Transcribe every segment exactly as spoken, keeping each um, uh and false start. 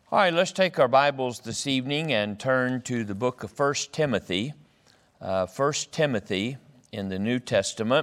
All right, let's take our Bibles this evening and turn to the book of First Timothy. Uh, First Timothy in the New Testament.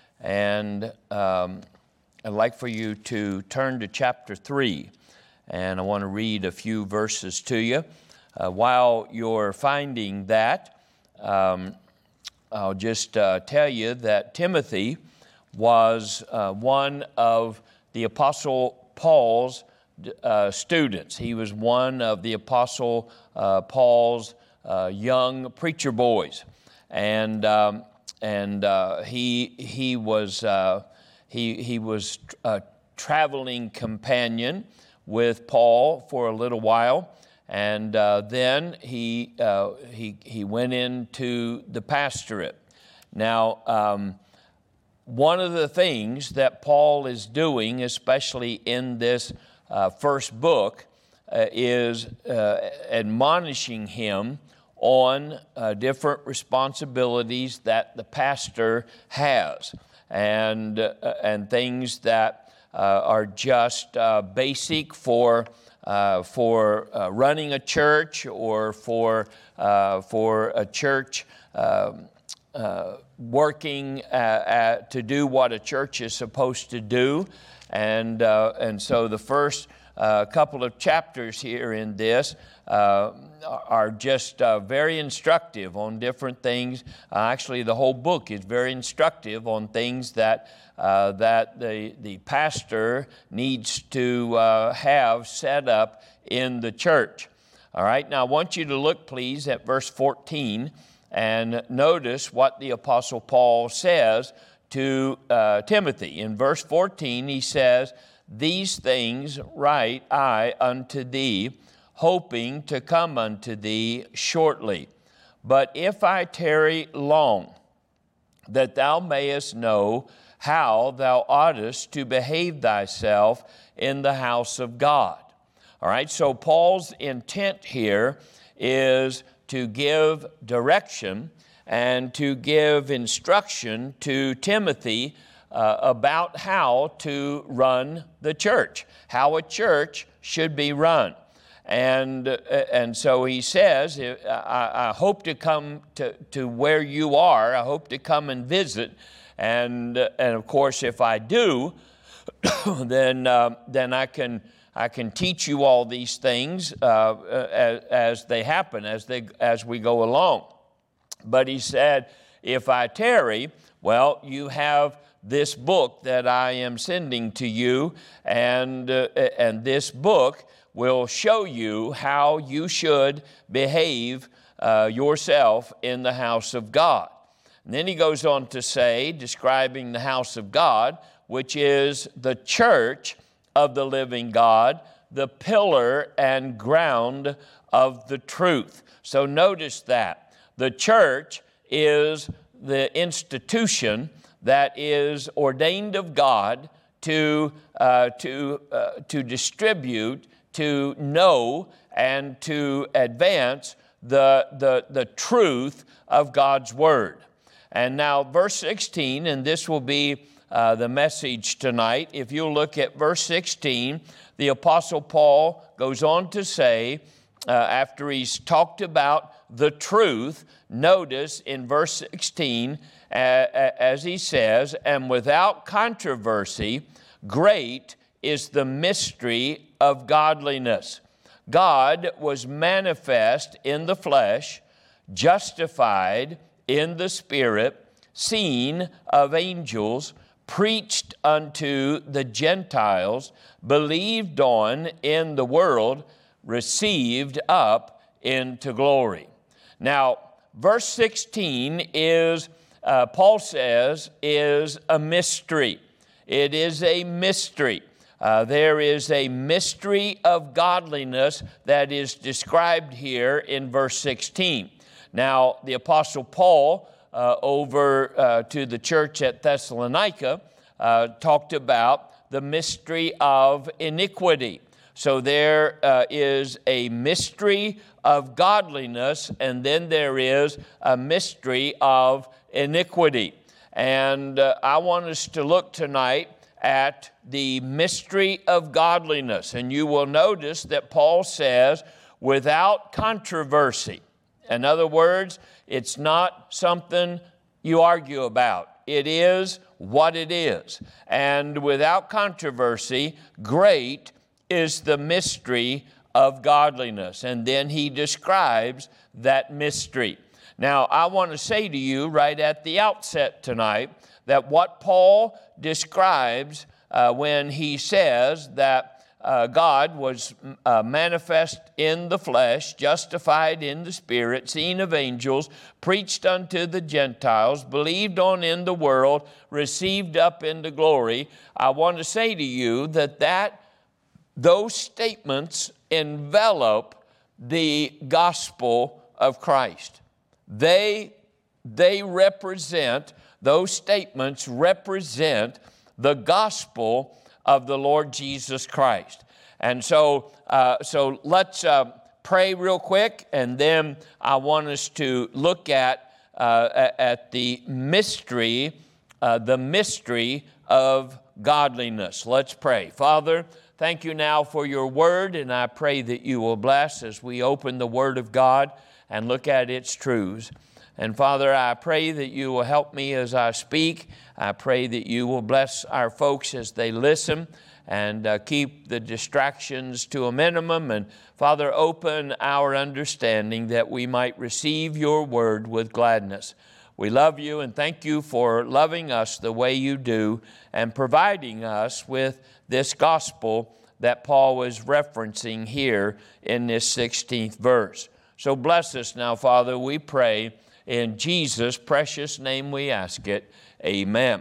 And um, I'd like for you to turn to chapter three. And I want to read a few verses to you. Uh, while you're finding that, um, I'll just uh, tell you that Timothy was uh, one of the Apostle Paul's Uh, students. He was one of the Apostle uh, Paul's uh, young preacher boys, and um, and uh, he he was uh, he he was a traveling companion with Paul for a little while, and uh, then he uh, he he went into the pastorate. Now, um, one of the things that Paul is doing, especially in this Uh, first book, uh, is uh, admonishing him on uh, different responsibilities that the pastor has, and uh, and things that uh, are just uh, basic for uh, for uh, running a church or for uh, for a church um, uh, working uh, at, to do what a church is supposed to do. And uh, and so the first uh, couple of chapters here in this uh, are just uh, very instructive on different things. Uh, actually, the whole book is very instructive on things that uh, that the the pastor needs to uh, have set up in the church. All right. Now, I want you to look, please, at verse fourteen and notice what the Apostle Paul says to uh, Timothy. In verse fourteen, he says, "These things write I unto thee, hoping to come unto thee shortly. But if I tarry long, that thou mayest know how thou oughtest to behave thyself in the house of God." All right, so Paul's intent here is to give direction and to give instruction to Timothy uh, about how to run the church, how a church should be run. And uh, and so he says, I, I hope to come to, to where you are. I hope to come and visit. And uh, and of course, if I do, then uh, then I can I can teach you all these things uh, as, as they happen, as they as we go along. But he said, if I tarry, well, you have this book that I am sending to you, and uh, and this book will show you how you should behave uh, yourself in the house of God. And then he goes on to say, describing the house of God, which is the church of the living God, the pillar and ground of the truth. So notice that. The church is the institution that is ordained of God to uh, to uh, to distribute, to know, and to advance the the the truth of God's word. And now, verse sixteen, and this will be uh, the message tonight. If you look at verse sixteen, the Apostle Paul goes on to say, uh, after he's talked about the truth, notice in verse sixteen, uh, as he says, "And without controversy, great is the mystery of godliness. God was manifest in the flesh, justified in the spirit, seen of angels, preached unto the Gentiles, believed on in the world, received up into glory." Now, verse sixteen is, uh, Paul says, is a mystery. It is a mystery. Uh, there is a mystery of godliness that is described here in verse sixteen. Now, the Apostle Paul, uh, over uh, to the church at Thessalonica, uh, talked about the mystery of iniquity. So there uh, is a mystery of godliness, and then there is a mystery of iniquity. And uh, I want us to look tonight at the mystery of godliness. And you will notice that Paul says, without controversy. In other words, it's not something you argue about. It is what it is. And without controversy, great is the mystery of godliness. And then he describes that mystery. Now, I want to say to you right at the outset tonight that what Paul describes uh, when he says that uh, God was uh, manifest in the flesh, justified in the Spirit, seen of angels, preached unto the Gentiles, believed on in the world, received up into glory. I want to say to you that, that those statements envelop the gospel of Christ. They, they represent, those statements represent the gospel of the Lord Jesus Christ. And so, uh, so let's uh, pray real quick, and then I want us to look at, uh, at the mystery, uh, the mystery of godliness. Let's pray. Father, thank you now for your word, and I pray that you will bless as we open the word of God and look at its truths. And Father, I pray that you will help me as I speak. I pray that you will bless our folks as they listen, and uh, keep the distractions to a minimum. And Father, open our understanding that we might receive your word with gladness. We love you and thank you for loving us the way you do and providing us with this gospel that Paul was referencing here in this sixteenth verse. So bless us now, Father, we pray. In Jesus' precious name we ask it. Amen.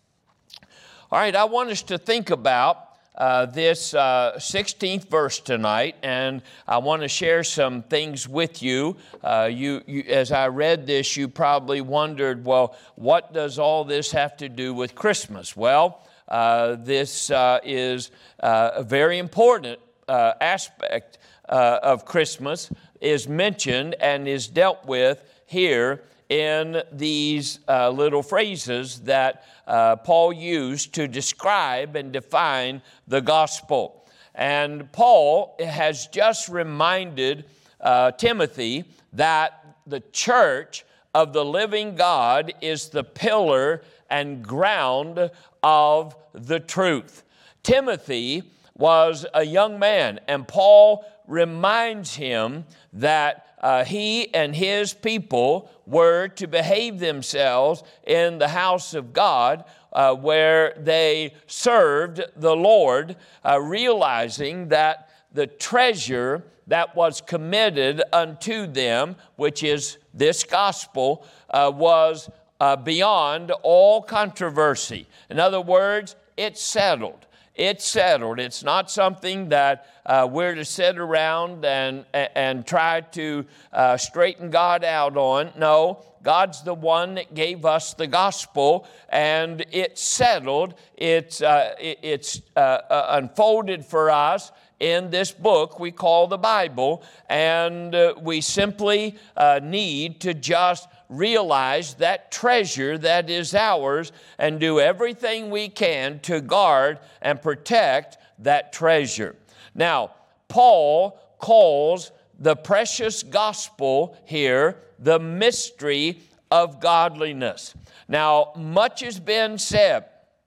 All right, I want us to think about uh, this uh, sixteenth verse tonight, and I want to share some things with you. Uh, you, you. As I read this, you probably wondered, well, what does all this have to do with Christmas? Well, uh, this uh, is uh, a very important uh, aspect uh, of Christmas is mentioned and is dealt with here in these uh, little phrases that uh, Paul used to describe and define the gospel. And Paul has just reminded uh, Timothy that the church of the living God is the pillar and ground of the truth. Timothy was a young man, and Paul reminds him that Uh, he and his people were to behave themselves in the house of God uh, where they served the Lord, uh, realizing that the treasure that was committed unto them, which is this gospel, uh, was uh, beyond all controversy. In other words, it's settled. It's settled. It's not something that uh, we're to sit around and, and try to uh, straighten God out on. No, God's the one that gave us the gospel, and it's settled. It's, uh, it's uh, uh, unfolded for us in this book we call the Bible, and uh, we simply uh, need to just realize that treasure that is ours and do everything we can to guard and protect that treasure. Now, Paul calls the precious gospel here the mystery of godliness. Now, much has been said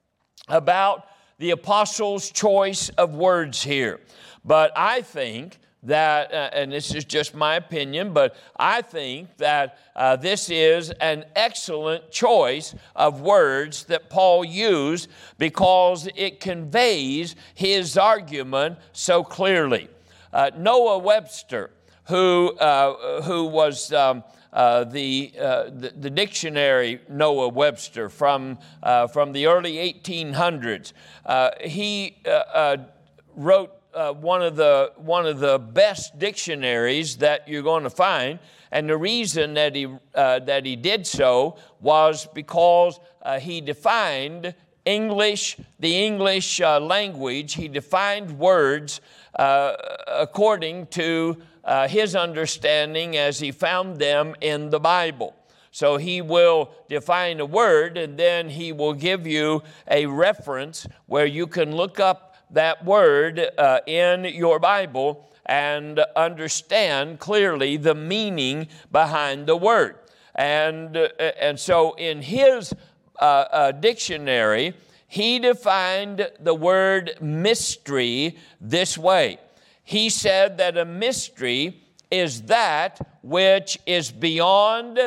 about the apostles' choice of words here, but I think that, uh, and this is just my opinion, but I think that uh, this is an excellent choice of words that Paul used because it conveys his argument so clearly. Uh, Noah Webster, who, uh, who was um, uh, the, uh, the, the dictionary Noah Webster from, uh, from the early eighteen hundreds, uh, he uh, uh, wrote Uh, one of the one of the best dictionaries that you're going to find, and the reason that he uh, that he did so was because uh, he defined English, the English uh, language. He defined words uh, according to uh, his understanding as he found them in the Bible. So he will define a word, and then he will give you a reference where you can look up that word uh, in your Bible and understand clearly the meaning behind the word. And, uh, and so in his uh, uh, dictionary, he defined the word mystery this way. He said that a mystery is that which is beyond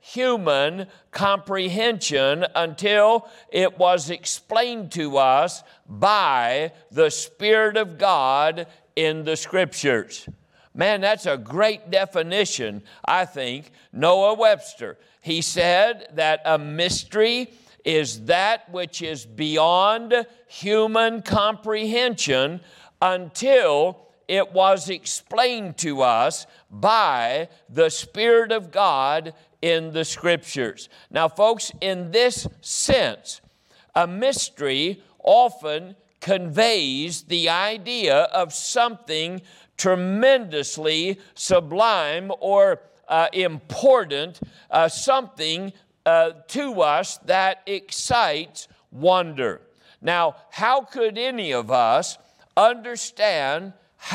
human comprehension until it was explained to us by the Spirit of God in the Scriptures. Man, that's a great definition, I think. Noah Webster, he said that a mystery is that which is beyond human comprehension until it was explained to us by the Spirit of God in the Scriptures. Now, folks, in this sense, a mystery often conveys the idea of something tremendously sublime or uh, important, uh, something uh, to us that excites wonder. Now, how could any of us understand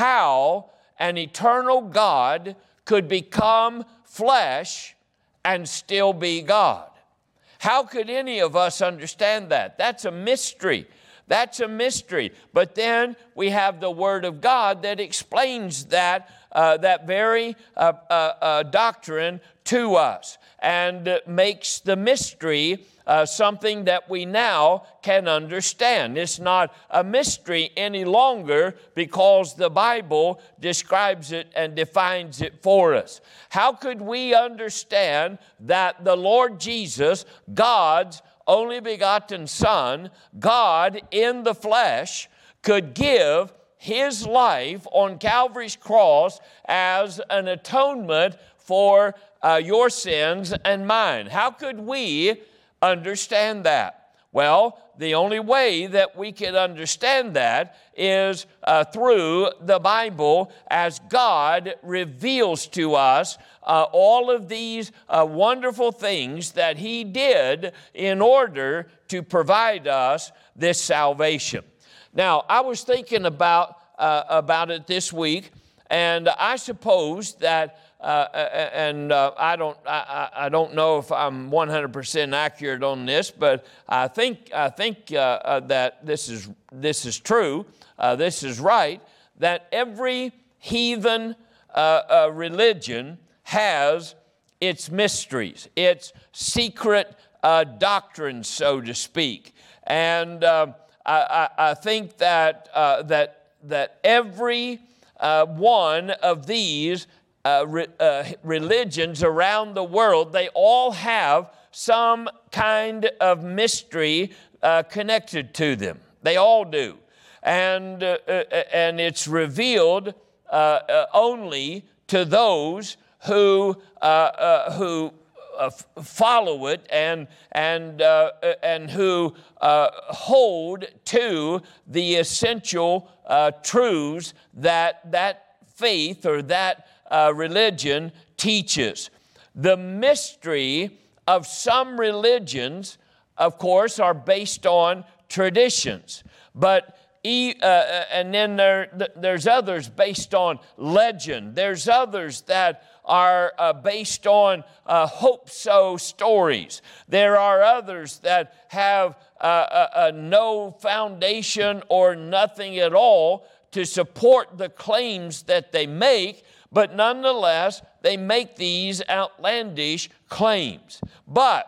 how an eternal God could become flesh and still be God? How could any of us understand that? That's a mystery. That's a mystery. But then we have the Word of God that explains that, uh, that very uh, uh, uh, doctrine to us and uh, makes the mystery uh, something that we now can understand. It's not a mystery any longer because the Bible describes it and defines it for us. How could we understand that the Lord Jesus, God's only begotten Son, God in the flesh, could give His life on Calvary's cross as an atonement for uh, your sins and mine? How could we understand that? Well, the only way that we could understand that is uh, through the Bible, as God reveals to us uh, all of these uh, wonderful things that He did in order to provide us this salvation. Now, I was thinking about, uh, about it this week, and I suppose that Uh, and uh, I don't, I, I don't know if I'm one hundred percent accurate on this, but I think, I think uh, uh, that this is this is true. Uh, this is right. That every heathen uh, uh, religion has its mysteries, its secret uh, doctrines, so to speak. And uh, I, I think that uh, that that every uh, one of these Uh, re, uh, religions around the world, they all have some kind of mystery uh, connected to them. They all do. And, uh, uh, and it's revealed uh, uh, only to those who, uh, uh, who uh, follow it and, and, uh, and who uh, hold to the essential uh, truths that that faith or that Uh, religion teaches. The mystery of some religions, of course, are based on traditions, but e, uh, and then there, there's others based on legend. There's others that are uh, based on uh, hope-so stories. There are others that have uh, uh, uh, no foundation or nothing at all to support the claims that they make, but nonetheless, they make these outlandish claims. But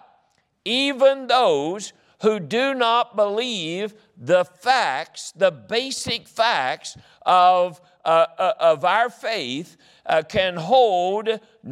even those who do not believe the facts, the basic facts of, uh, of our faith, uh, can hold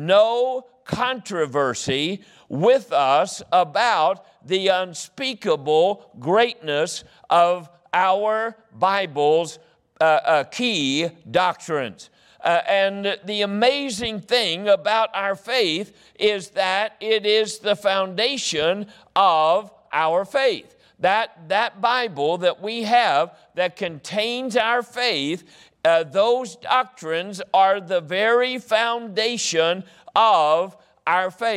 no controversy with us about the unspeakable greatness of our Bible's uh, uh, key doctrines. Uh, and the amazing thing about our faith is that it is the foundation of our faith. That, that Bible that we have that contains our faith, uh, those doctrines are the very foundation of our faith.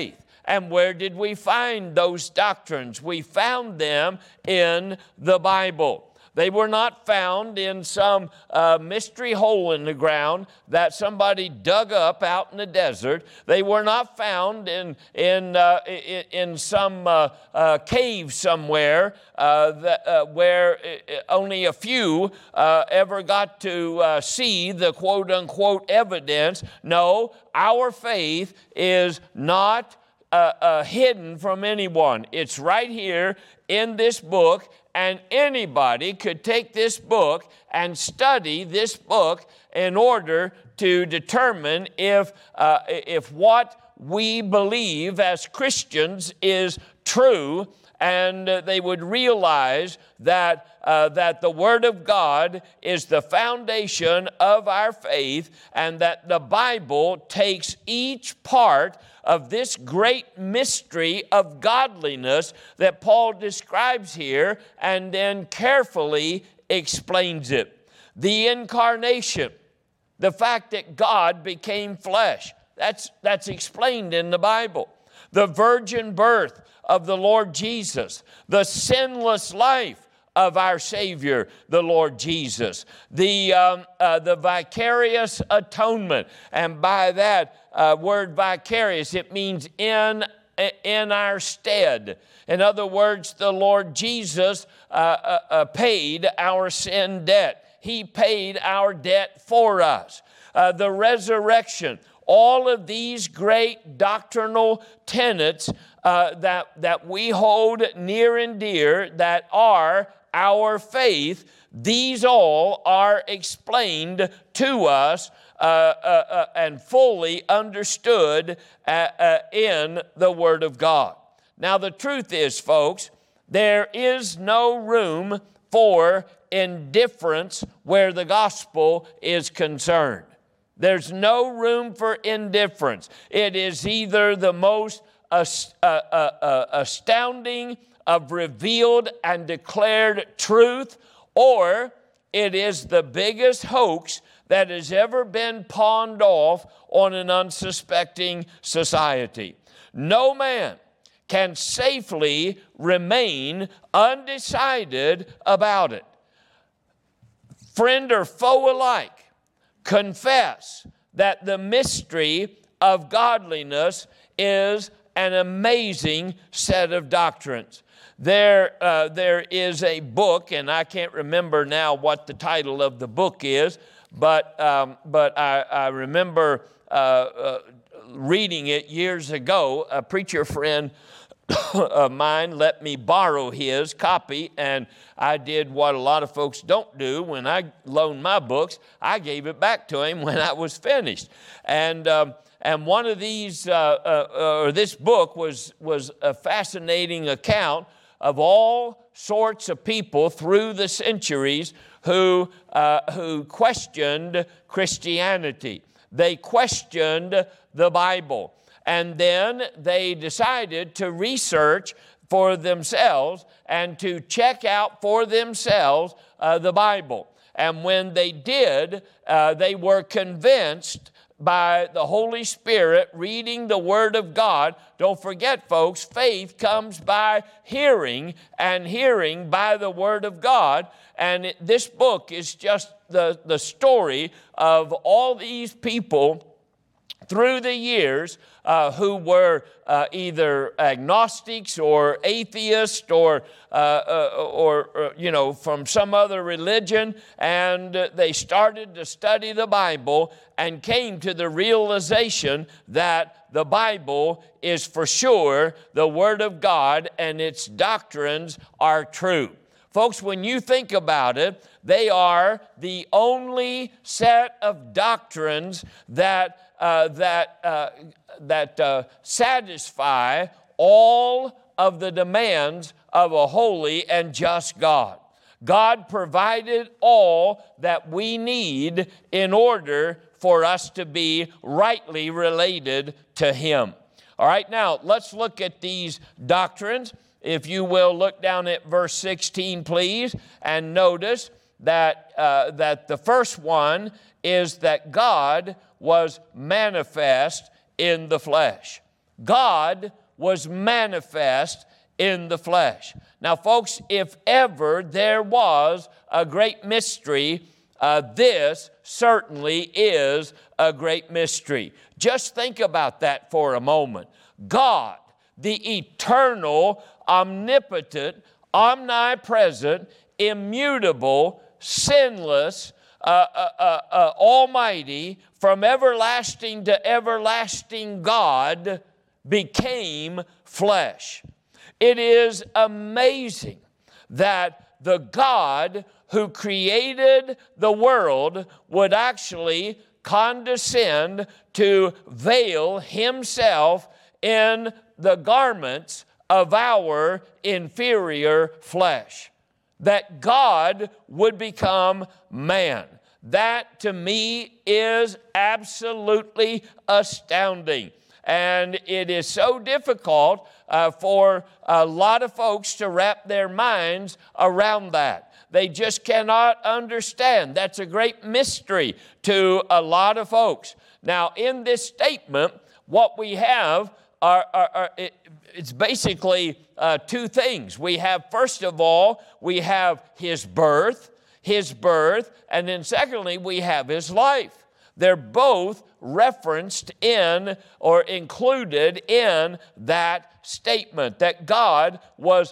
And where did we find those doctrines? We found them in the Bible. They were not found in some uh, mystery hole in the ground that somebody dug up out in the desert. They were not found in, in, uh, in, in some uh, uh, cave somewhere uh, that, uh, where only a few uh, ever got to uh, see the quote-unquote evidence. No, our faith is not uh, uh, hidden from anyone. It's right here in this book. And anybody could take this book and study this book in order to determine if, uh, if what we believe as Christians is true, and uh, they would realize that, uh, that the Word of God is the foundation of our faith, and that the Bible takes each part of this great mystery of godliness that Paul describes here and then carefully explains it. The incarnation, the fact that God became flesh, that's, that's explained in the Bible. The virgin birth of the Lord Jesus, the sinless life of our Savior, the Lord Jesus, the, um, uh, the vicarious atonement, and by that uh, word vicarious, it means in, in our stead. In other words, the Lord Jesus uh, uh, uh, paid our sin debt. He paid our debt for us. Uh, the resurrection, all of these great doctrinal tenets uh, that, that we hold near and dear, that are our faith, these all are explained to us uh, uh, uh, and fully understood uh, uh, in the Word of God. Now, the truth is, folks, there is no room for indifference where the gospel is concerned. There's no room for indifference. It is either the most ast- uh, uh, uh, astounding of revealed and declared truth, or it is the biggest hoax that has ever been pawned off on an unsuspecting society. No man can safely remain undecided about it. Friend or foe alike, confess that the mystery of godliness is an amazing set of doctrines. There, uh, there is a book, and I can't remember now what the title of the book is, but, um, but I, I remember uh, uh, reading it years ago. A preacher friend of mine let me borrow his copy, and I did what a lot of folks don't do. When I loan my books, I gave it back to him when I was finished. And um, and one of these, uh, uh, or this book was was a fascinating account of all sorts of people through the centuries who uh, who questioned Christianity. They questioned the Bible. And then they decided to research for themselves and to check out for themselves uh, the Bible. And when they did, uh, they were convinced by the Holy Spirit reading the Word of God. Don't forget, folks, faith comes by hearing, and hearing by the Word of God. And it, this book is just the, the story of all these people through the years uh, who were uh, either agnostics or atheists or, uh, uh, or, or, you know, from some other religion, and uh, they started to study the Bible and came to the realization that the Bible is for sure the Word of God and its doctrines are true. Folks, when you think about it, they are the only set of doctrines that uh, that uh, that uh, satisfy all of the demands of a holy and just God. God provided all that we need in order for us to be rightly related to Him. All right, now let's look at these doctrines. If you will, look down at verse sixteen, please, and notice that, uh, that the first one is that God was manifest in the flesh. God was manifest in the flesh. Now, folks, if ever there was a great mystery, uh, this certainly is a great mystery. Just think about that for a moment. God, the eternal, omnipotent, omnipresent, immutable, sinless, uh, uh, uh, uh, almighty, from everlasting to everlasting God became flesh. It is amazing that the God who created the world would actually condescend to veil himself in the garments of our inferior flesh. That God would become man. That to me is absolutely astounding. And it is so difficult uh, for a lot of folks to wrap their minds around that. They just cannot understand. That's a great mystery to a lot of folks. Now, in this statement, what we have are, are, are it, it's basically uh, two things. We have, first of all, we have his birth, his birth, and then secondly, we have his life. They're both referenced in or included in that statement that God was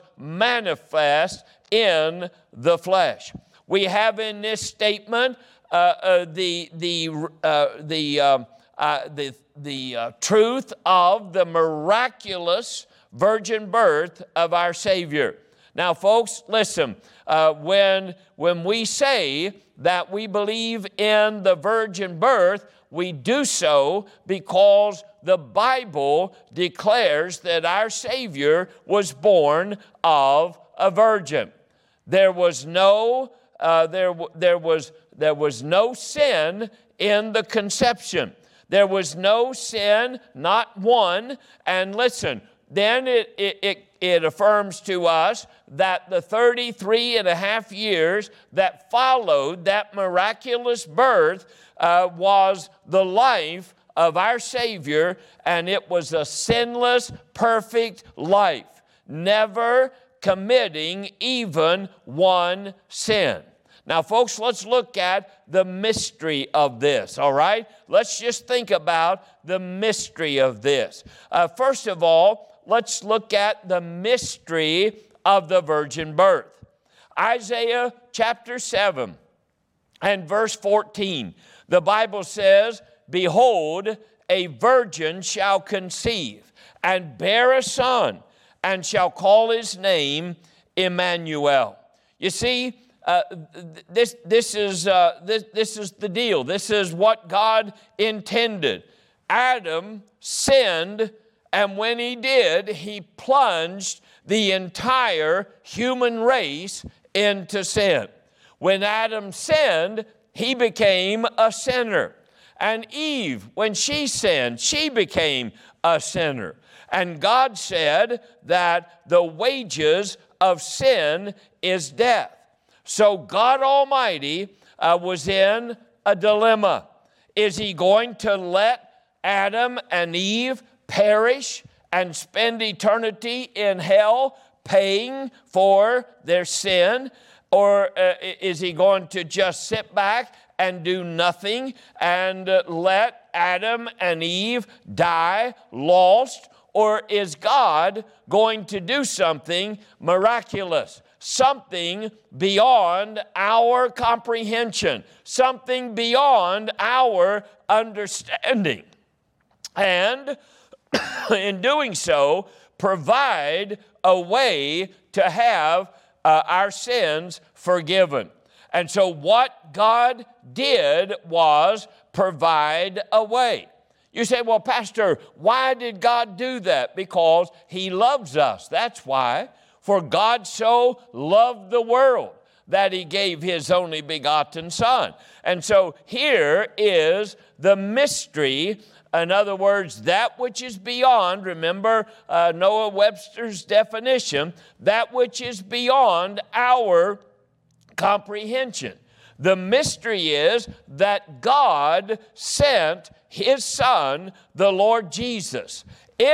manifest in the flesh. We have in this statement uh, uh, the the uh, the um, uh, the the uh, truth of the miraculous virgin birth of our Savior. Now, folks, listen. Uh, when when we say that we believe in the virgin birth, we do so because the Bible declares that our Savior was born of a virgin. There was no uh, there there was there was no sin in the conception. There was no sin, not one. And listen, then it it it, it affirms to us that the thirty-three and a half years that followed that miraculous birth uh, was the life of our Savior, and it was a sinless, perfect life, never committing even one sin. Now, folks, let's look at the mystery of this, all right? Let's just think about the mystery of this. Uh, first of all, let's look at the mystery of the virgin birth. Isaiah chapter seven and verse fourteen, the Bible says, "Behold, a virgin shall conceive and bear a son, and shall call his name Emmanuel." You see, uh, this this is uh, this this is the deal. This is what God intended. Adam sinned, and when he did, he plunged the entire human race into sin. When Adam sinned, he became a sinner. And Eve, when she sinned, she became a sinner. And God said that the wages of sin is death. So God Almighty uh, was in a dilemma. Is he going to let Adam and Eve perish and spend eternity in hell paying for their sin? Or uh, is he going to just sit back and do nothing and uh, let Adam and Eve die lost? Or is God going to do something miraculous, something beyond our comprehension, something beyond our understanding? And in doing so, provide a way to have uh, our sins forgiven. And so what God did was provide a way. You say, well, Pastor, why did God do that? Because he loves us. That's why. For God so loved the world that he gave his only begotten Son. And so here is the mystery. In other words, that which is beyond, remember uh, Noah Webster's definition, that which is beyond our comprehension. The mystery is that God sent His Son, the Lord Jesus,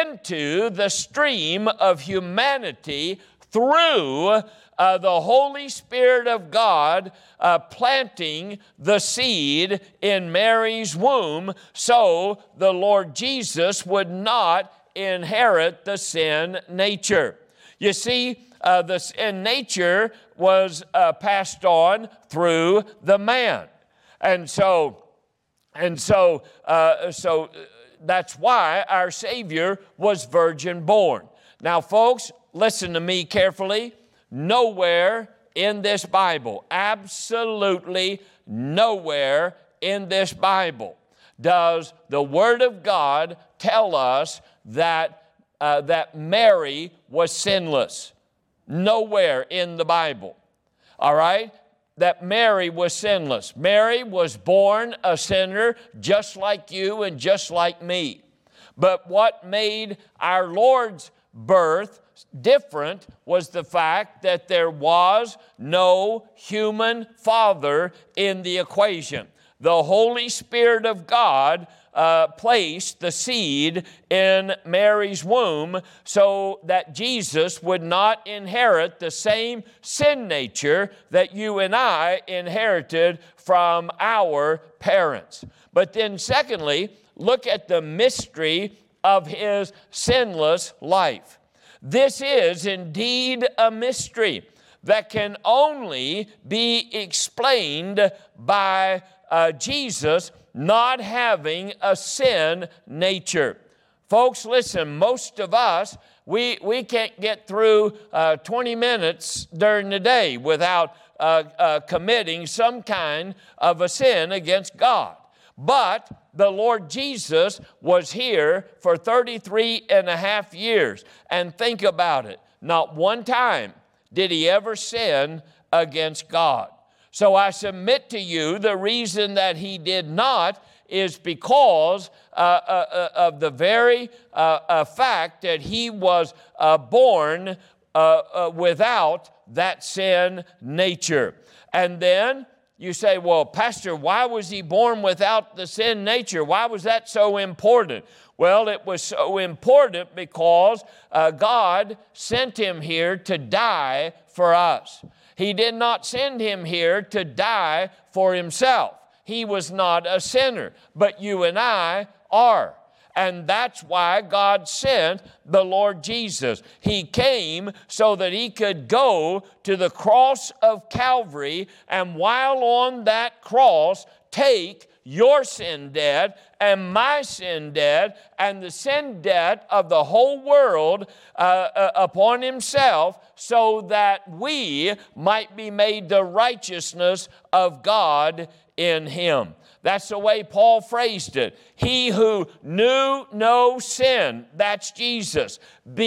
into the stream of humanity through uh, the Holy Spirit of God uh, planting the seed in Mary's womb so the Lord Jesus would not inherit the sin nature. You see, uh, the sin nature was uh, passed on through the man. And so, and so, uh, so that's why our Savior was virgin born. Now, folks, listen to me carefully. Nowhere in this Bible, absolutely nowhere in this Bible, does the Word of God tell us that, uh, that Mary was sinless. Nowhere in the Bible. All right? That Mary was sinless. Mary was born a sinner just like you and just like me. But what made our Lord's birth different was the fact that there was no human father in the equation. The Holy Spirit of God uh, placed the seed in Mary's womb so that Jesus would not inherit the same sin nature that you and I inherited from our parents. But then secondly, look at the mystery of His sinless life. This is indeed a mystery that can only be explained by uh, Jesus not having a sin nature. Folks, listen, most of us, we, we can't get through uh, twenty minutes during the day without uh, uh, committing some kind of a sin against God. But the Lord Jesus was here for thirty-three and a half years. And think about it. Not one time did He ever sin against God. So I submit to you the reason that He did not is because uh, uh, of the very uh, uh, fact that He was uh, born uh, uh, without that sin nature. And then you say, well, Pastor, why was He born without the sin nature? Why was that so important? Well, it was so important because uh, God sent Him here to die for us. He did not send Him here to die for Himself. He was not a sinner, but you and I are. And that's why God sent the Lord Jesus. He came so that He could go to the cross of Calvary, and while on that cross, take your sin debt and my sin debt and the sin debt of the whole world uh, uh, upon Himself, so that we might be made the righteousness of God in Him. That's the way Paul phrased it. He who knew no sin, that's Jesus,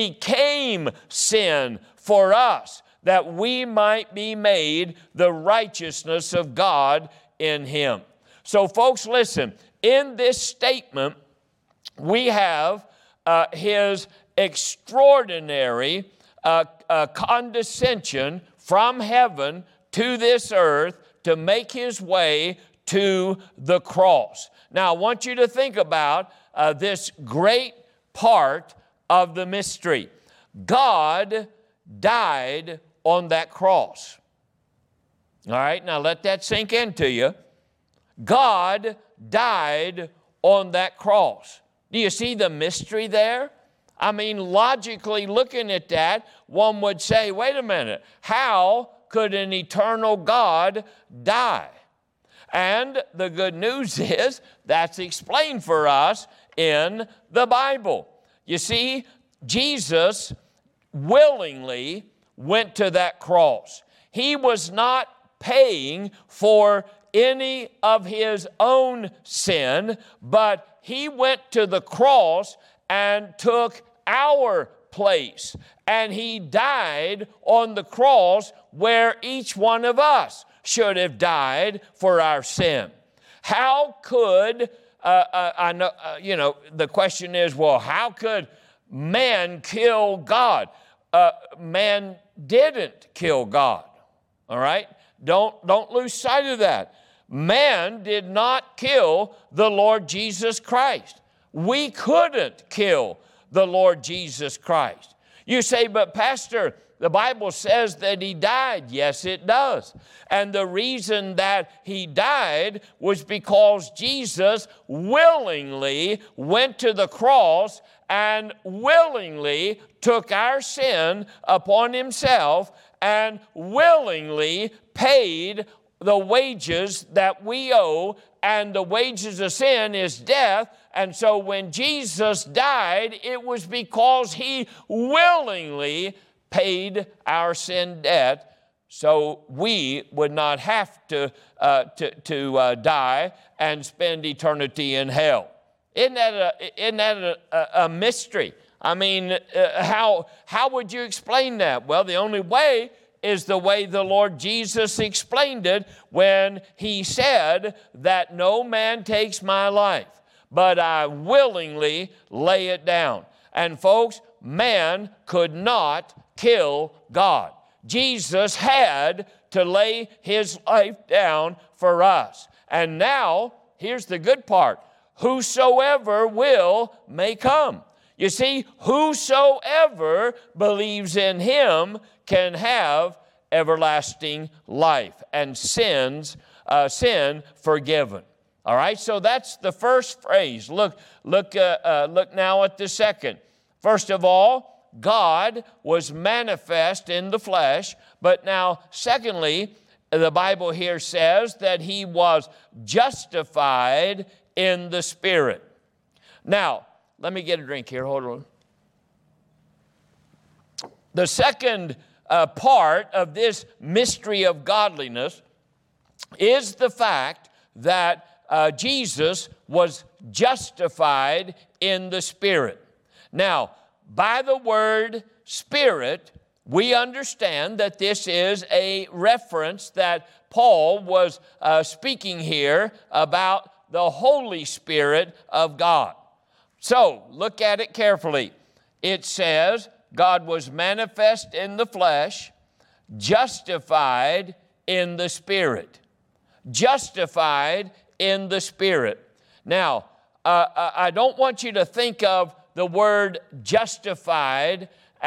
became sin for us, that we might be made the righteousness of God in Him. So folks, listen, in this statement, we have uh, His extraordinary uh, uh, condescension from heaven to this earth to make His way to the cross. Now, I want you to think about uh, this great part of the mystery. God died on that cross. All right, now let that sink into you. God died on that cross. Do you see the mystery there? I mean, logically looking at that, one would say, wait a minute, how could an eternal God die? And the good news is that's explained for us in the Bible. You see, Jesus willingly went to that cross. He was not paying for any of His own sin, but He went to the cross and took our place. And He died on the cross where each one of us should have died for our sin. How could, uh, uh, I know, uh, you know, the question is, well, how could man kill God? Uh, man didn't kill God, all right? Don't, don't lose sight of that. Man did not kill the Lord Jesus Christ. We couldn't kill the Lord Jesus Christ. You say, but Pastor, the Bible says that he died. Yes, it does. And the reason that he died was because Jesus willingly went to the cross and willingly took our sin upon himself and willingly paid the wages that we owe, and the wages of sin is death. And so when Jesus died, it was because he willingly paid our sin debt, so we would not have to, uh, to, to uh, die and spend eternity in hell. Isn't that a, isn't that a, a mystery? I mean, uh, how, how would you explain that? Well, the only way is the way the Lord Jesus explained it when he said that no man takes my life, but I willingly lay it down. And folks, man could not kill God. Jesus had to lay his life down for us. And now, here's the good part. Whosoever will may come. You see, whosoever believes in him can have everlasting life and sins, uh, sin forgiven. All right, so that's the first phrase. Look, look, uh, uh, look now at the second. First of all, God was manifest in the flesh, but now, secondly, the Bible here says that he was justified in the Spirit. Now, let me get a drink here. Hold on. The second uh, part of this mystery of godliness is the fact that uh, Jesus was justified in the Spirit. Now, by the word Spirit, we understand that this is a reference that Paul was uh, speaking here about the Holy Spirit of God. So, look at it carefully. It says, God was manifest in the flesh, justified in the Spirit. Justified in the Spirit. Now, uh, I don't want you to think of the word justified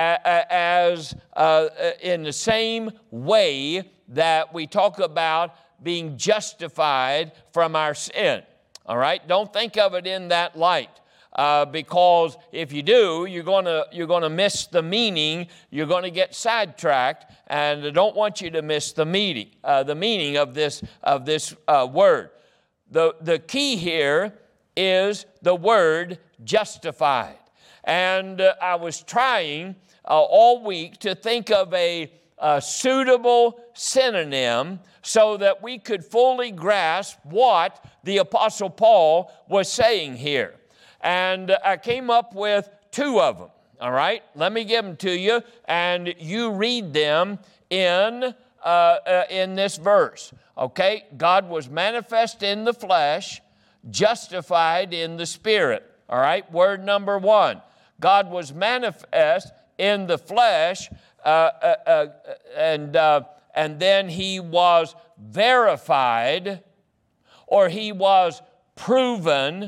as uh, in the same way that we talk about being justified from our sin. All right? Don't think of it in that light. Uh, because if you do, you're going to you're going to miss the meaning. You're going to get sidetracked, and I don't want you to miss the meaning uh, the meaning of this of this uh, word. The the key here is the word justified, and uh, I was trying uh, all week to think of a, a suitable synonym so that we could fully grasp what the Apostle Paul was saying here. And I came up with two of them, all right? Let me give them to you, and you read them in, uh, uh, in this verse, okay? God was manifest in the flesh, justified in the Spirit, all right? Word number one, God was manifest in the flesh, uh, uh, uh, and, uh, and then he was verified, or he was proven.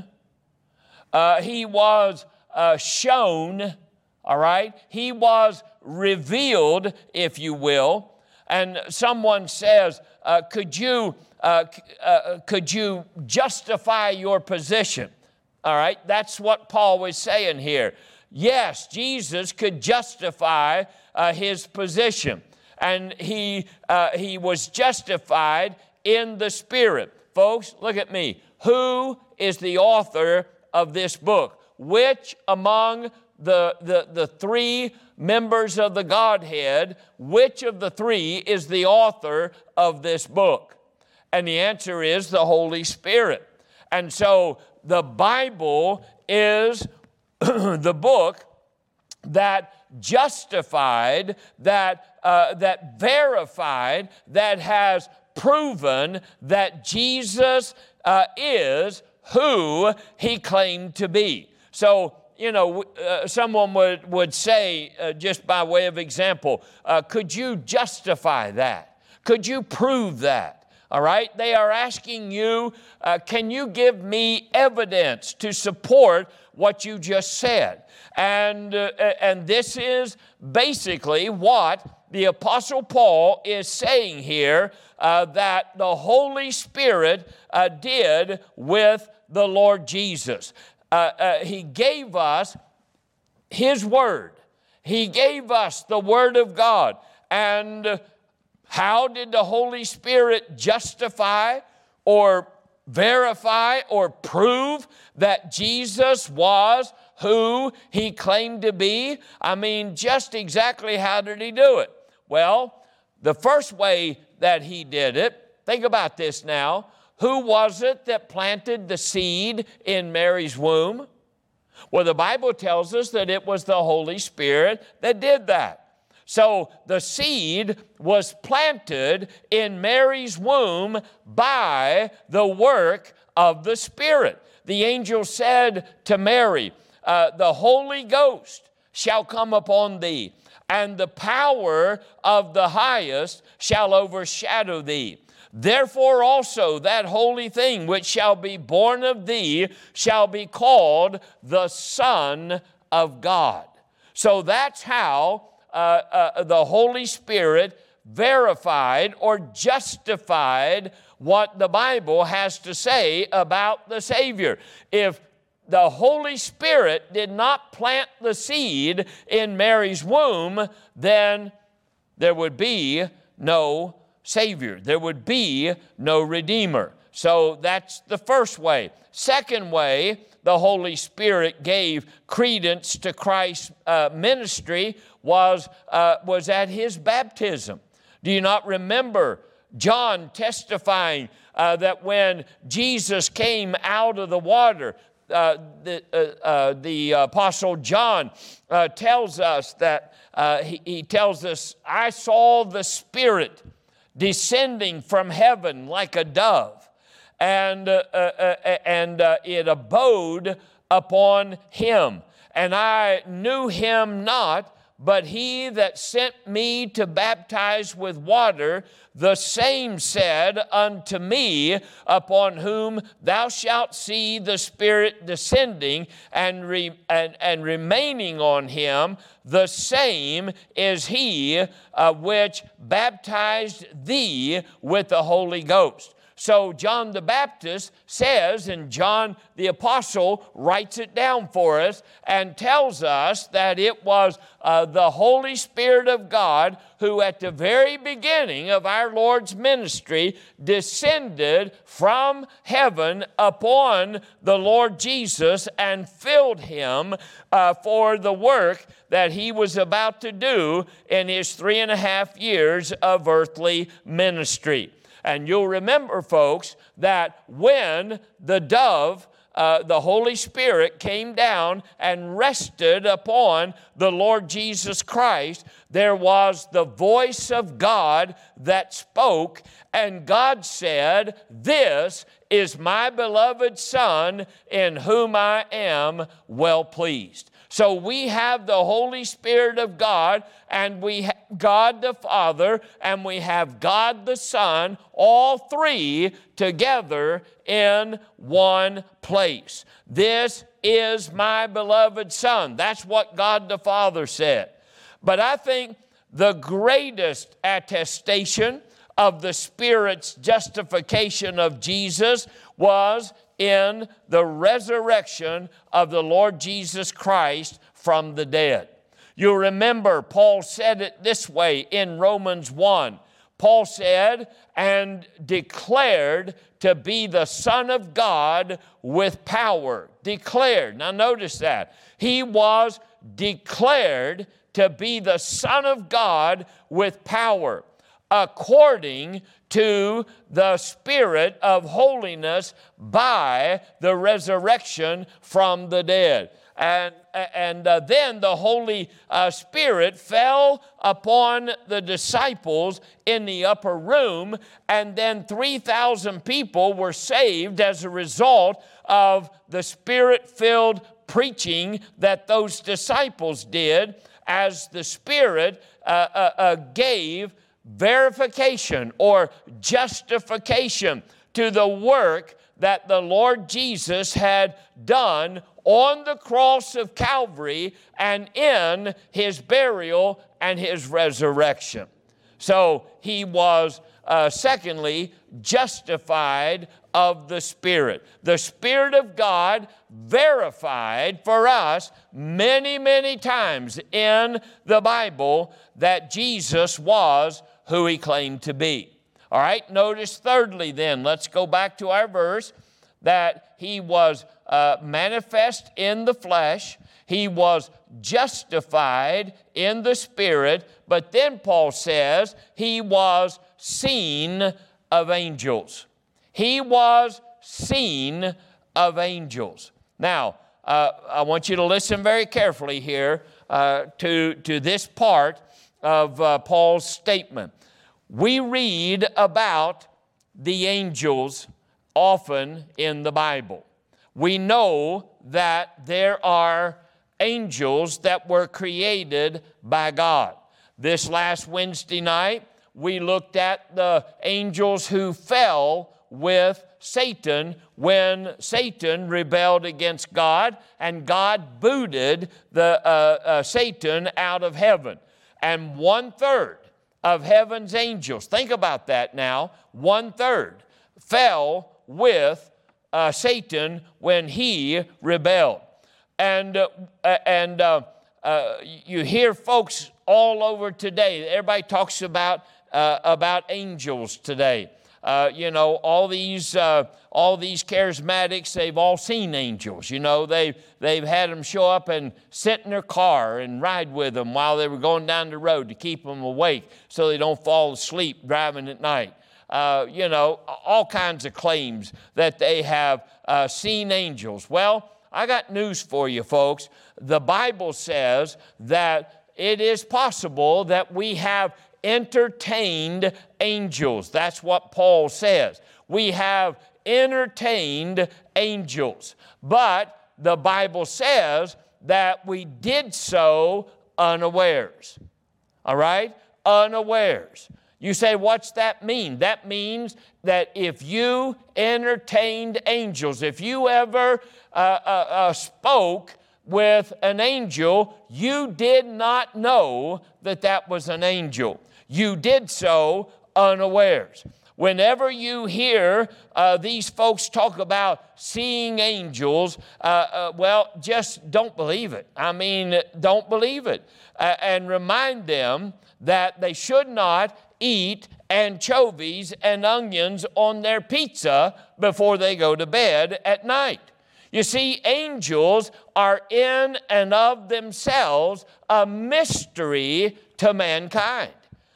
Uh, he was uh, shown, all right? He was revealed, if you will. And someone says, uh, could you uh, uh, could you justify your position? All right, that's what Paul was saying here. Yes, Jesus could justify uh, his position. And he, uh, he was justified in the Spirit. Folks, look at me. Who is the author of this book? Which among the, the, the three members of the Godhead, which of the three is the author of this book? And the answer is the Holy Spirit. And so the Bible is the book that justified, that, uh, that verified, that has proven that Jesus uh, is who he claimed to be. So, you know, uh, someone would, would say, uh, just by way of example, uh, could you justify that? Could you prove that? All right? They are asking you, uh, can you give me evidence to support what you just said? And, uh, and this is basically what the Apostle Paul is saying here, uh, that the Holy Spirit uh, did with the Lord Jesus. Uh, uh, he gave us His Word. He gave us the Word of God. And how did the Holy Spirit justify or verify or prove that Jesus was who He claimed to be? I mean, just exactly how did He do it? Well, the first way that He did it, think about this now. Who was it that planted the seed in Mary's womb? Well, the Bible tells us that it was the Holy Spirit that did that. So the seed was planted in Mary's womb by the work of the Spirit. The angel said to Mary, uh, the Holy Ghost shall come upon thee, and the power of the highest shall overshadow thee. Therefore also that holy thing which shall be born of thee shall be called the Son of God. So that's how uh, uh, the Holy Spirit verified or justified what the Bible has to say about the Savior. If the Holy Spirit did not plant the seed in Mary's womb, then there would be no Savior. There would be no Redeemer. So that's the first way. Second way the Holy Spirit gave credence to Christ's uh, ministry was, uh, was at His baptism. Do you not remember John testifying uh, that when Jesus came out of the water, Uh, the, uh, uh, the Apostle John uh, tells us that, uh, he, he tells us, I saw the Spirit descending from heaven like a dove, and, uh, uh, and uh, it abode upon Him. And I knew Him not, but He that sent me to baptize with water, the same said unto me, upon whom thou shalt see the Spirit descending and, re, and, and remaining on Him, the same is He uh, which baptized thee with the Holy Ghost. So John the Baptist says, and John the Apostle writes it down for us and tells us that it was uh, the Holy Spirit of God who at the very beginning of our Lord's ministry descended from heaven upon the Lord Jesus and filled Him uh, for the work that He was about to do in His three and a half years of earthly ministry. And you'll remember, folks, that when the dove, uh, the Holy Spirit, came down and rested upon the Lord Jesus Christ, there was the voice of God that spoke, and God said, "This is my beloved Son, in whom I am well pleased." So we have the Holy Spirit of God, and we have God the Father, and we have God the Son, all three together in one place. This is my beloved Son. That's what God the Father said. But I think the greatest attestation of the Spirit's justification of Jesus was in the resurrection of the Lord Jesus Christ from the dead. You'll remember Paul said it this way in Romans one. Paul said, and declared to be the Son of God with power. Declared. Now notice that. He was declared to be the Son of God with power, according to the Spirit of holiness by the resurrection from the dead. And, and uh, then the Holy uh, Spirit fell upon the disciples in the upper room, and then three thousand people were saved as a result of the Spirit-filled preaching that those disciples did, as the Spirit uh, uh, uh, gave verification or justification to the work that the Lord Jesus had done on the cross of Calvary and in his burial and his resurrection. So he was, uh, secondly, justified of the Spirit. The Spirit of God verified for us many, many times in the Bible that Jesus was who he claimed to be. All right, notice thirdly then, let's go back to our verse, that he was uh, manifest in the flesh, he was justified in the Spirit, but then Paul says he was seen of angels. He was seen of angels. Now, uh, I want you to listen very carefully here uh, to, to this part of uh, Paul's statement. We read about the angels often in the Bible. We know that there are angels that were created by God. This last Wednesday night, we looked at the angels who fell with Satan when Satan rebelled against God and God booted the uh, uh, Satan out of heaven. And one third of heaven's angels, think about that now, one third fell with uh, Satan when he rebelled. And, uh, and uh, uh, you hear folks all over today, everybody talks about, uh, about angels today. Uh, you know, all these uh, all these charismatics, they've all seen angels. You know, they've, they've had them show up and sit in their car and ride with them while they were going down the road to keep them awake so they don't fall asleep driving at night. Uh, you know, all kinds of claims that they have uh, seen angels. Well, I got news for you, folks. The Bible says that it is possible that we have entertained angels. That's what Paul says. We have entertained angels. But the Bible says that we did so unawares. All right? Unawares. You say, what's that mean? That means that if you entertained angels, if you ever uh, uh, uh, spoke with an angel, you did not know that that was an angel. You did so unawares. Whenever you hear uh, these folks talk about seeing angels, uh, uh, well, just don't believe it. I mean, don't believe it. Uh, and remind them that they should not eat anchovies and onions on their pizza before they go to bed at night. You see, angels are in and of themselves a mystery to mankind.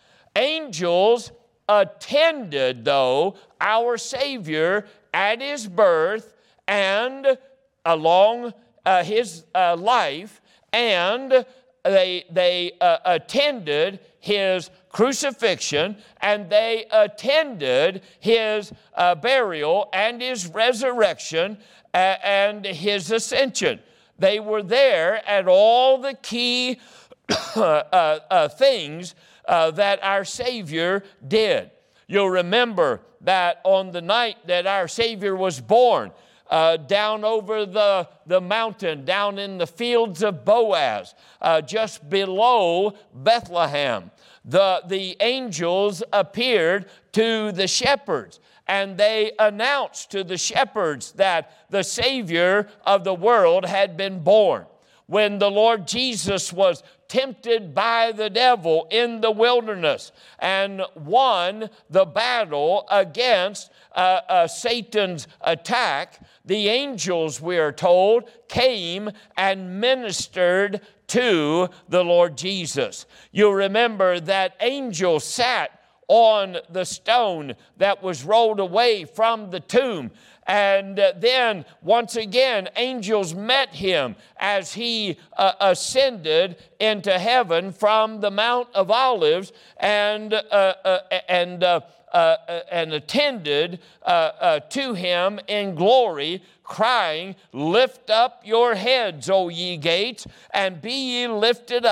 Angels attended, though, our Savior at his birth and along uh, his uh, life, and they, they uh, attended his crucifixion, and they attended his uh, burial and his resurrection uh, and his ascension. They were there at all the key uh, uh, things uh, that our Savior did. You'll remember that on the night that our Savior was born, Uh, down over the, the mountain, down in the fields of Boaz, uh, just below Bethlehem, the, the angels appeared to the shepherds, and they announced to the shepherds that the Savior of the world had been born. When the Lord Jesus was tempted by the devil in the wilderness and won the battle against uh, uh, Satan's attack, the angels, we are told, came and ministered to the Lord Jesus. You'll remember that angel sat on the stone that was rolled away from the tomb. And then, once again, angels met him as he uh, ascended into heaven from the Mount of Olives and, uh, uh, and, uh, uh, and attended uh, uh, to him in glory, crying, "Lift up your heads, O ye gates, and be ye lifted up,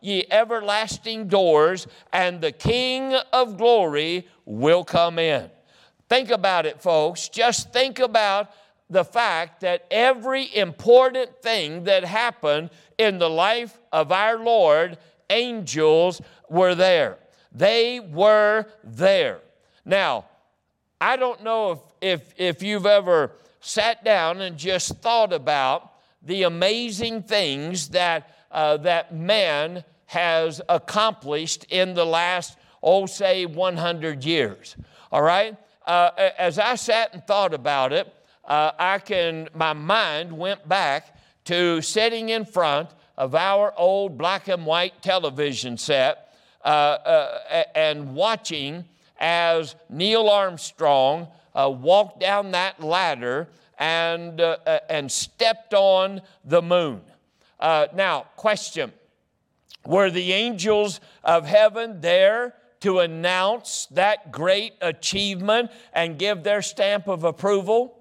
ye everlasting doors, and the King of glory will come in. Think about it, folks. Just think about the fact that every important thing that happened in the life of our Lord, angels were there. They were there. Now, I don't know if, if, if you've ever sat down and just thought about the amazing things that, uh, that man has accomplished in the last, oh, say, one hundred years. All right? Uh, as I sat and thought about it, uh, I can, my mind went back to sitting in front of our old black and white television set uh, uh, and watching as Neil Armstrong uh, walked down that ladder and, uh, uh, and stepped on the moon. Uh, now, question, were the angels of heaven there to announce that great achievement and give their stamp of approval?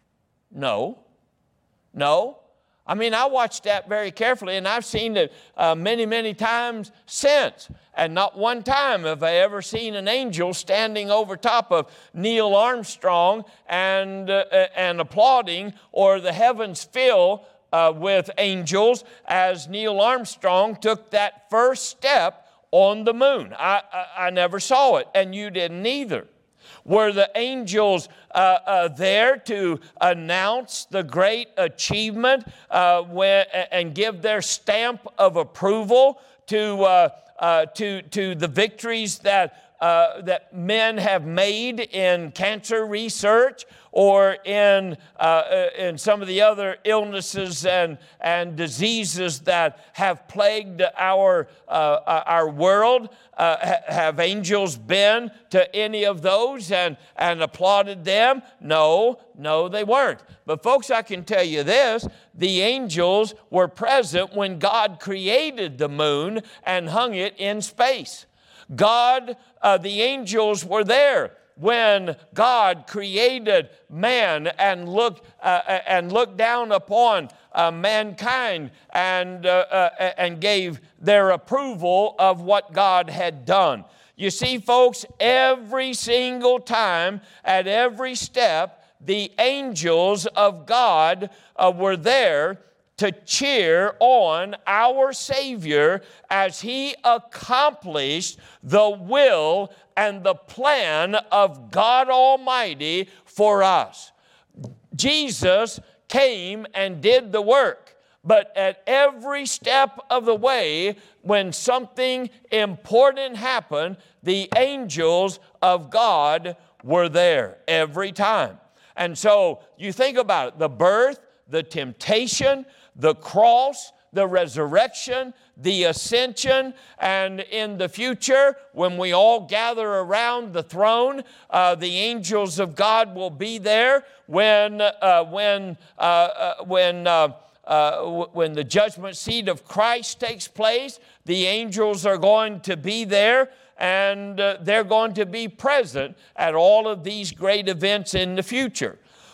No. No. I mean, I watched that very carefully, and I've seen it uh, many, many times since. And not one time have I ever seen an angel standing over top of Neil Armstrong and, uh, and applauding, or the heavens fill uh, with angels as Neil Armstrong took that first step on the moon. I, I, I never saw it, and you didn't either. Were the angels uh, uh, there to announce the great achievement uh, when, and give their stamp of approval to, uh, uh, to, to the victories that, uh, that men have made in cancer research or in, uh, in some of the other illnesses and, and diseases that have plagued our, uh, our world? Uh, have angels been to any of those and, and applauded them? No, no, they weren't. But folks, I can tell you this, the angels were present when God created the moon and hung it in space. God, uh, the angels were there when God created man and looked uh, and looked down upon uh, mankind and uh, uh, and gave their approval of what God had done. You see, folks, every single time, at every step, the angels of God uh, were there to cheer on our Savior as He accomplished the will and the plan of God Almighty for us. Jesus came and did the work, but at every step of the way, when something important happened, the angels of God were there every time. And so you think about it, the birth, the temptation, the cross, the resurrection, the ascension, and in the future, when we all gather around the throne, uh, the angels of God will be there when, uh, when, uh, uh, when, uh, uh, when the judgment seat of Christ takes place. The angels are going to be there, and uh, they're going to be present at all of these great events in the future.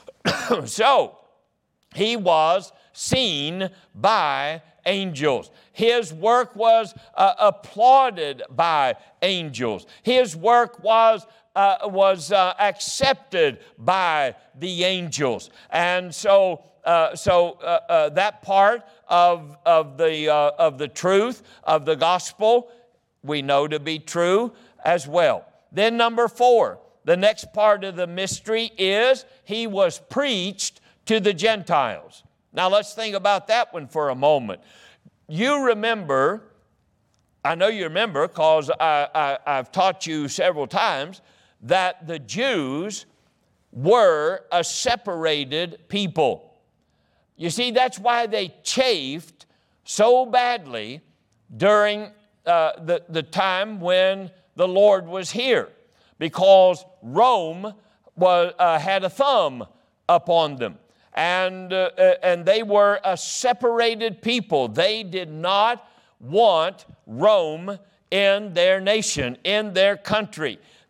So, He was seen by angels. His work was uh, applauded by angels. His work was uh, was uh, accepted by the angels. And so, uh, so uh, uh, that part of of the uh, of the truth of the gospel we know to be true as well. Then number four, the next part of the mystery is He was preached to the Gentiles. Now let's think about that one for a moment. You remember, I know you remember because I, I, I've taught you several times, that the Jews were a separated people. You see, that's why they chafed so badly during uh, the, the time when the Lord was here, because Rome was, uh, had a thumb upon them. And, uh, and they were a separated people. They did not want Rome in their nation, in their country.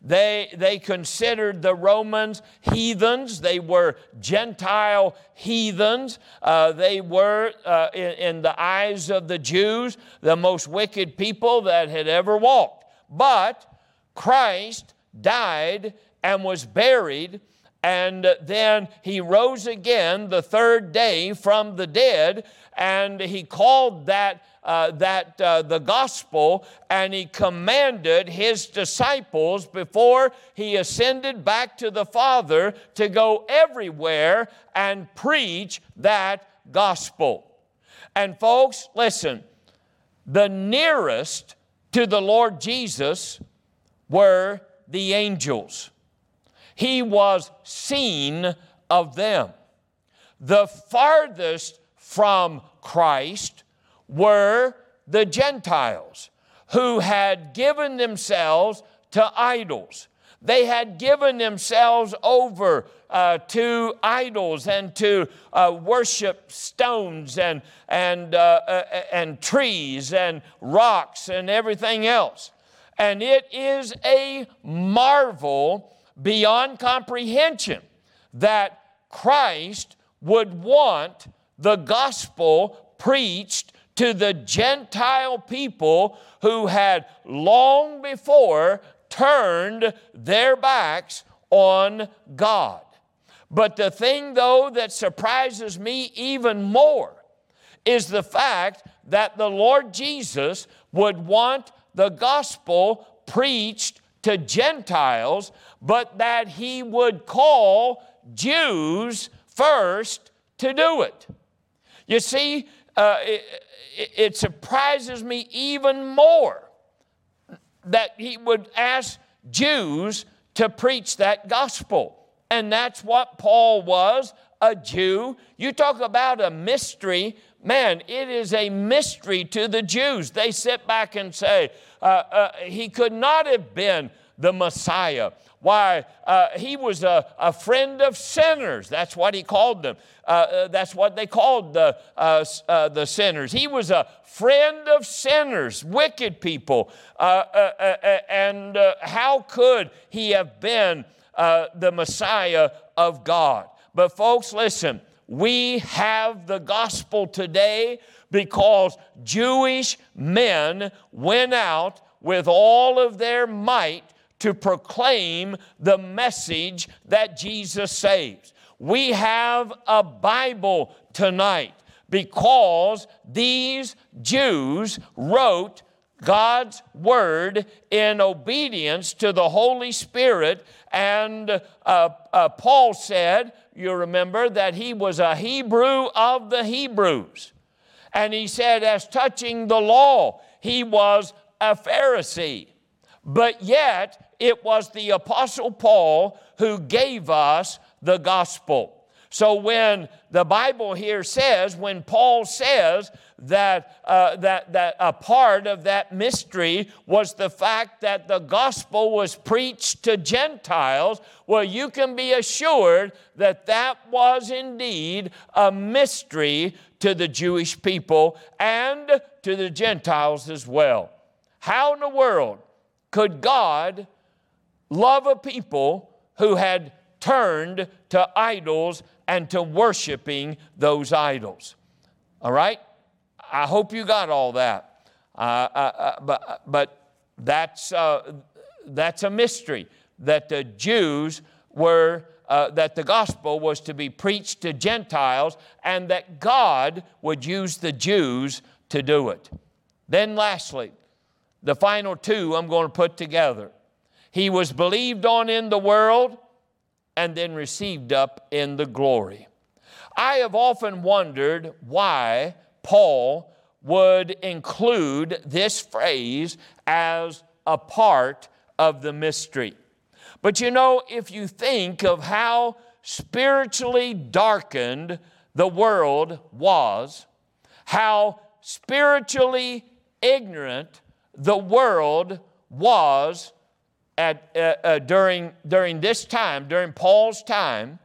They, they considered the Romans heathens. They were Gentile heathens. Uh, they were, uh, in, in the eyes of the Jews, the most wicked people that had ever walked. But Christ died and was buried, and then he rose again the third day from the dead, and he called that Uh, that uh, the gospel, and he commanded his disciples before he ascended back to the Father to go everywhere and preach that gospel. And folks, listen, the nearest to the Lord Jesus were the angels. He was seen of them. The farthest from Christ were the Gentiles who had given themselves to idols. They had given themselves over uh, to idols and to uh, worship stones and, and, uh, uh, and trees and rocks and everything else. And it is a marvel beyond comprehension that Christ would want the gospel preached to the Gentile people who had long before turned their backs on God. But the thing, though, that surprises me even more is the fact that the Lord Jesus would want the gospel preached to Gentiles, but that he would call Jews first to do it. You see, uh, it, it surprises me even more that he would ask Jews to preach that gospel. And that's what Paul was, a Jew. You talk about a mystery. Man, it is a mystery to the Jews. They sit back and say, uh, uh, he could not have been the Messiah. Why, uh, he was a, a friend of sinners. That's what he called them. Uh, uh, that's what they called the, uh, uh, the sinners. He was a friend of sinners, wicked people. Uh, uh, uh, and uh, how could he have been uh, the Messiah of God? But folks, listen, we have the gospel today because Jewish men went out with all of their might to proclaim the message that Jesus saves. We have a Bible tonight because these Jews wrote God's Word in obedience to the Holy Spirit. And uh, uh, Paul said, you remember, that he was a Hebrew of the Hebrews. And he said, as touching the law, he was a Pharisee. But yet, it was the Apostle Paul who gave us the gospel. So when the Bible here says, when Paul says that, uh, that, that a part of that mystery was the fact that the gospel was preached to Gentiles, well, you can be assured that that was indeed a mystery to the Jewish people and to the Gentiles as well. How in the world could God love a people who had turned to idols and to worshiping those idols? All right? I hope you got all that. Uh, uh, uh, but but that's, uh, that's a mystery, that the Jews were, uh, that the gospel was to be preached to Gentiles, and that God would use the Jews to do it. Then lastly, the final two I'm going to put together. He was believed on in the world and then received up in the glory. I have often wondered why Paul would include this phrase as a part of the mystery. But you know, if you think of how spiritually darkened the world was, how spiritually ignorant the world was at, uh, uh, during, during this time, during Paul's time,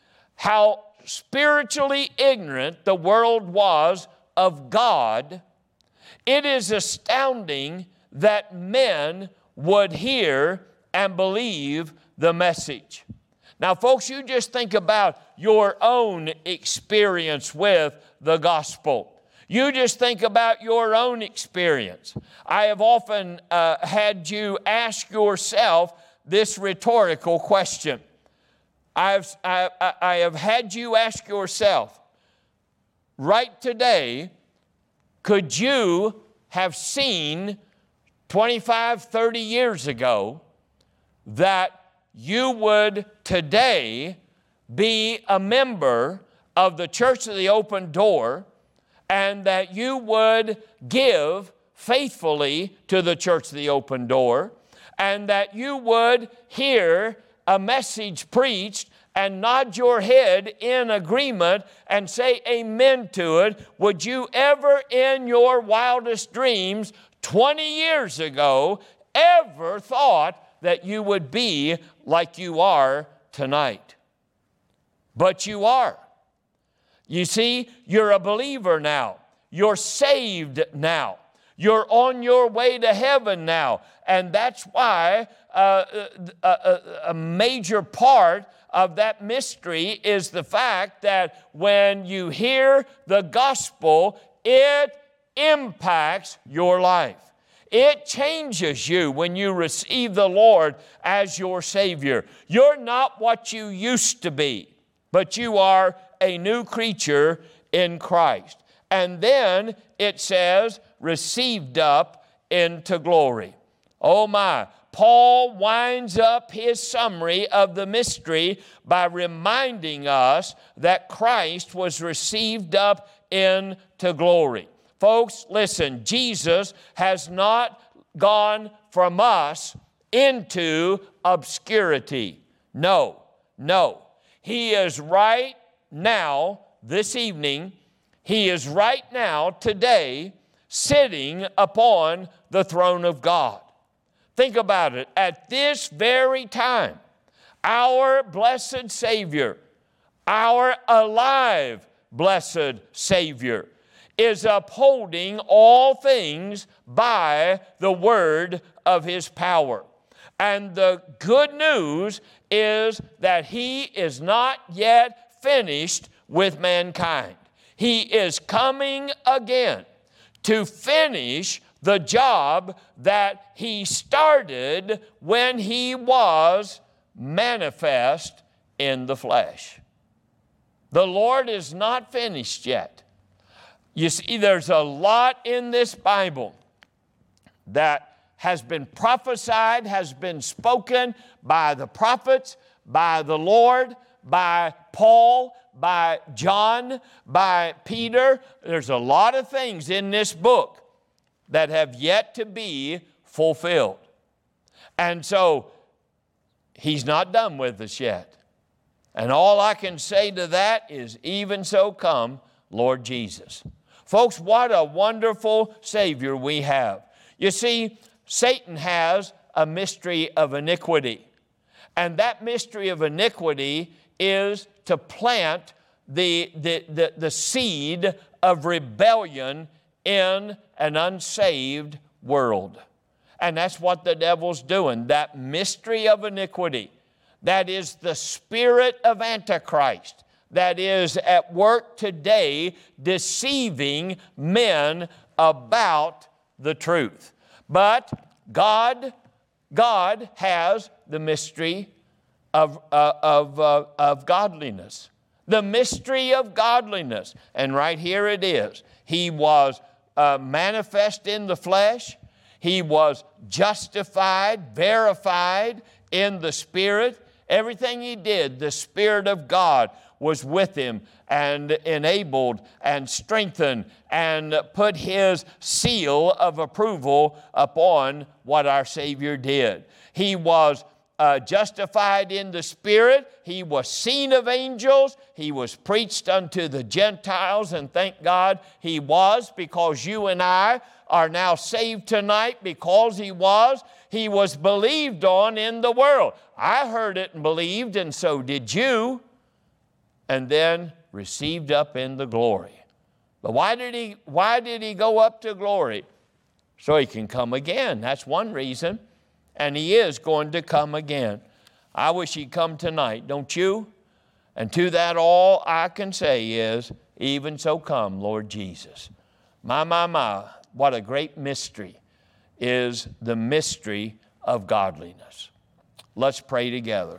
how spiritually ignorant the world was of God, it is astounding that men would hear and believe the message. Now, folks, you just think about your own experience with the gospel. You just think about your own experience. I have often uh, had you ask yourself this rhetorical question. I've, I, I have had you ask yourself, right today, could you have seen twenty-five, thirty years ago that you would today be a member of the Church of the Open Door, and that you would give faithfully to the Church of the Open Door, and that you would hear a message preached and nod your head in agreement and say amen to it? Would you ever in your wildest dreams twenty years ago ever thought that you would be like you are tonight? But you are. You see, you're a believer now. You're saved now. You're on your way to heaven now. And that's why uh, a, a, a major part of that mystery is the fact that when you hear the gospel, it impacts your life. It changes you when you receive the Lord as your Savior. You're not what you used to be, but you are a new creature in Christ. And then it says, received up into glory. Oh my. Paul winds up his summary of the mystery by reminding us that Christ was received up into glory. Folks, listen, Jesus has not gone from us into obscurity. No, no. He is right now, this evening, He is right now, today, sitting upon the throne of God. Think about it. At this very time, our blessed Savior, our alive blessed Savior, is upholding all things by the word of His power. And the good news is that He is not yet finished with mankind. He is coming again to finish the job that He started when He was manifest in the flesh. The Lord is not finished yet. You see, there's a lot in this Bible that has been prophesied, has been spoken by the prophets, by the Lord, by Paul, by John, by Peter. There's a lot of things in this book that have yet to be fulfilled. And so, He's not done with us yet. And all I can say to that is, even so come, Lord Jesus. Folks, what a wonderful Savior we have. You see, Satan has a mystery of iniquity. And that mystery of iniquity is to plant the, the, the, the seed of rebellion in an unsaved world. And that's what the devil's doing. That mystery of iniquity, that is the spirit of Antichrist, that is at work today deceiving men about the truth. But God, God has the mystery of, uh, of, uh, of godliness. The mystery of godliness. And right here it is. He was uh, manifest in the flesh. He was justified, verified in the Spirit. Everything He did, the Spirit of God was with Him and enabled and strengthened and put His seal of approval upon what our Savior did. He was uh, justified in the Spirit. He was seen of angels. He was preached unto the Gentiles, and thank God He was, because you and I are now saved tonight because He was. He was believed on in the world. I heard it and believed, and so did you. And then received up in the glory. But why did he, why did he go up to glory? So He can come again. That's one reason. and He is going to come again. I wish He'd come tonight, don't you? And to that all I can say is, even so come, Lord Jesus. My, my, my, what a great mystery is the mystery of godliness. Let's pray together.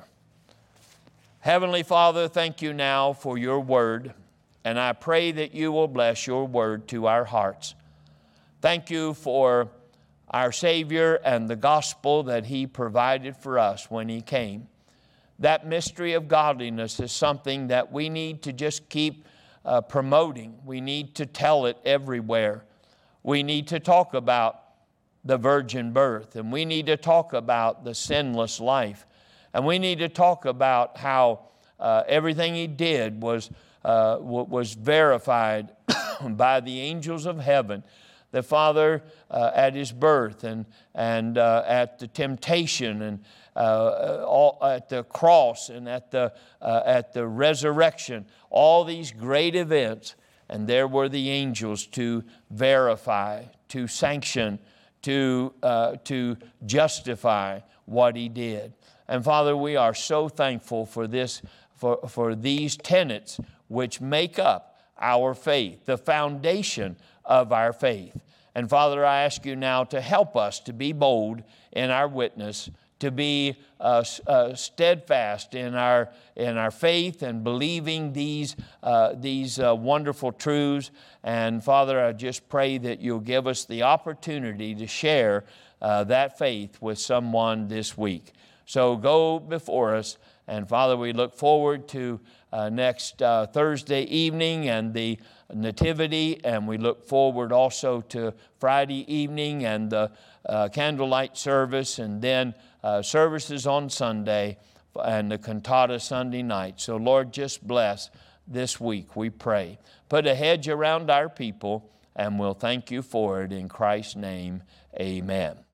Heavenly Father, thank you now for your word, and I pray that you will bless your word to our hearts. Thank you for our Savior and the gospel that He provided for us when He came. That mystery of godliness is something that we need to just keep uh, promoting. We need to tell it everywhere. We need to talk about the virgin birth, and we need to talk about the sinless life. And we need to talk about how uh, everything He did was, uh, was verified by the angels of heaven. The Father uh, at His birth and, and uh, at the temptation and uh, all, at the cross and at the, uh, at the resurrection, all these great events. And there were the angels to verify, to sanction, to, uh, to justify what He did. And Father, we are so thankful for this, for, for these tenets which make up our faith, the foundation of our faith. And Father, I ask you now to help us to be bold in our witness, to be uh, uh, steadfast in our in our faith and believing these uh, these uh, wonderful truths. And Father, I just pray that you'll give us the opportunity to share uh, that faith with someone this week. So go before us, and Father, we look forward to uh, next uh, Thursday evening and the Nativity, and we look forward also to Friday evening and the uh, candlelight service, and then uh, services on Sunday and the cantata Sunday night. So Lord, just bless this week, we pray. Put a hedge around our people, and we'll thank you for it in Christ's name. Amen.